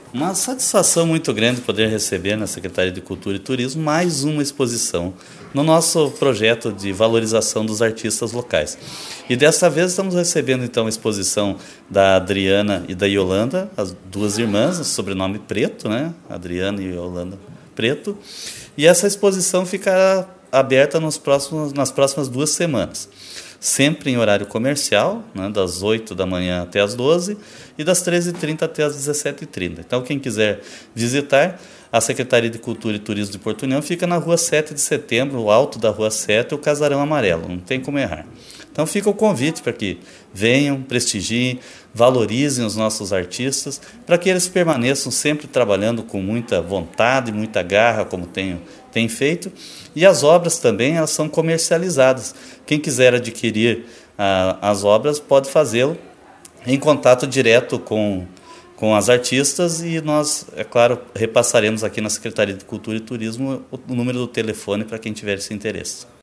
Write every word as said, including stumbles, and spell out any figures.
Uma satisfação muito grande poder receber na Secretaria de Cultura e Turismo mais uma exposição no nosso projeto de valorização dos artistas locais. E dessa vez estamos recebendo então a exposição da Adriana e da Yolanda, as duas irmãs, sobrenome Preto, né? Adriana e Yolanda Preto. E essa exposição ficará aberta nos próximos, nas próximas duas semanas. Sempre em horário comercial, né, das oito da manhã até as doze e das treze e trinta até as dezessete e trinta. Então, quem quiser visitar, a Secretaria de Cultura e Turismo de Porto União fica na rua sete de setembro, o alto da rua sete, o Casarão Amarelo, não tem como errar. Então fica o convite para que venham, prestigiem, valorizem os nossos artistas, para que eles permaneçam sempre trabalhando com muita vontade, muita garra, como tem, tem feito. E as obras também elas são comercializadas. Quem quiser adquirir ah, as obras pode fazê-lo em contato direto com, com as artistas e nós, é claro, repassaremos aqui na Secretaria de Cultura e Turismo o número do telefone para quem tiver esse interesse.